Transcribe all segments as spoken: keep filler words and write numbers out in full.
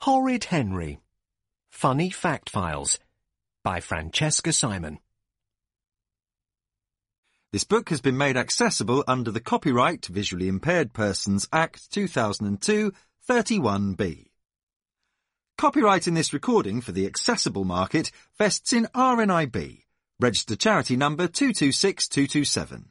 Horrid Henry. Funny Fact Files by Francesca Simon. This book has been made accessible under the Copyright Visually Impaired Persons Act two thousand two, thirty-one B. Copyright in this recording for the accessible market vests in R N I B, registered charity number two two six two two seven.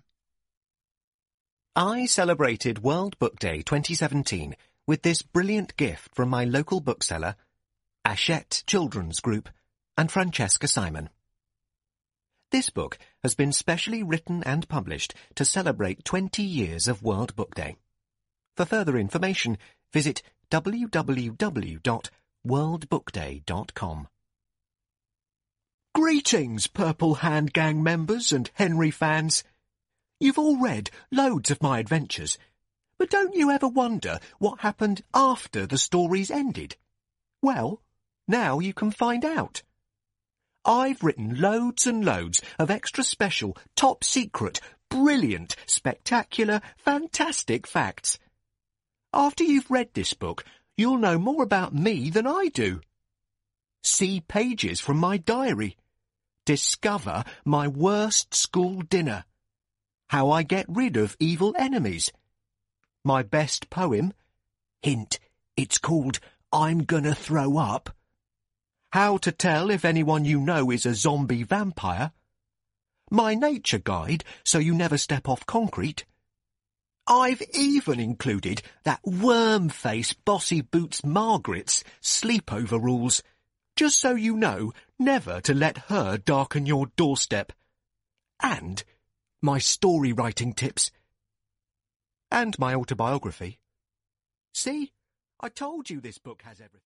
I celebrated World Book Day twenty seventeen with this brilliant gift from my local bookseller, Hachette Children's Group, and Francesca Simon. This book has been specially written and published to celebrate twenty years of World Book Day. For further information, visit w w w dot world book day dot com. Greetings, Purple Hand Gang members and Henry fans. You've all read loads of my adventures, but don't you ever wonder what happened after the stories ended? Well, now you can find out. I've written loads and loads of extra special, top secret, brilliant, spectacular, fantastic facts. After you've read this book, you'll know more about me than I do. See pages from my diary. Discover my worst school dinner. How I get rid of evil enemies. My best poem. Hint, it's called I'm Gonna Throw Up. How to tell if anyone you know is a zombie vampire. My nature guide, so you never step off concrete. I've even included that worm-face Bossy Boots Margaret's sleepover rules, just so you know never to let her darken your doorstep. And my story-writing tips. And my autobiography. See? I told you this book has everything.